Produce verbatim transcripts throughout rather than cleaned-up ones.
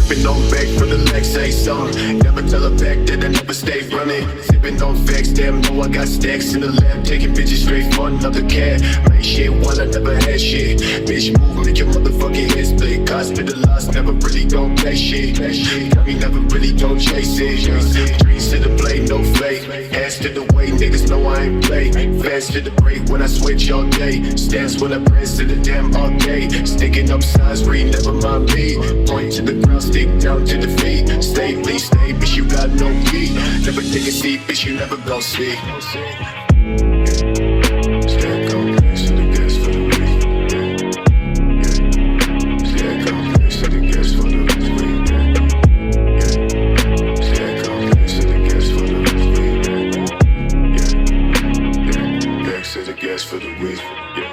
Sipping on back from the legs, say song. Never tell her back that I never stay running. Sipping on facts, damn, know I got stacks in the lab. Taking bitches straight for another cat. Make shit while I never had shit. Bitch, move, make your motherfucking head split. Hospitalized, never really gon' pay shit. Got me never really gon' chase it. Dreams to the blade, no fake. Hands to the way, niggas know I ain't play. Fast to the break when I switch all day. Stance when I press to the damn arcade. Sticking up signs, read, never mind me. Point to the ground, stick down to the feet. Stay, please stay, bitch, you got no key. Never take a seat, bitch, you never gon' see. For the week, yeah.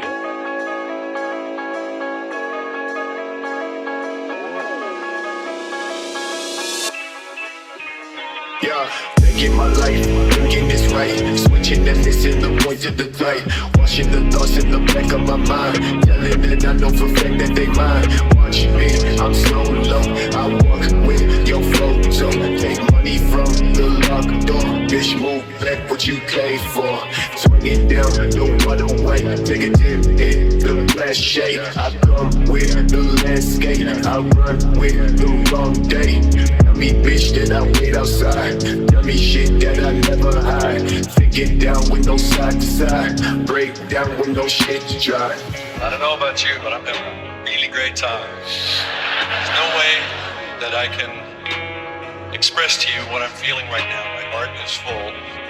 Yeah, thinking my life, thinking it's right. Switching and missing the point to the light. Washing the thoughts in the back of my mind. Telling that I know for a fact that they mine. Watch me, I'm so low. I walk with your flow. So take money from the locked door. Bitch, move back what you came for. Swinging down the waterway. Take a dip in the last shade. I come with the landscape. I run with the wrong day. Tell me bitch that I wait outside. Tell me shit that I never hide. Thinking down with no side to side. Break down with no shit to try. I don't know about you, but I'm having a really great time. There's no way that I can express to you what I'm feeling right now. My heart is full.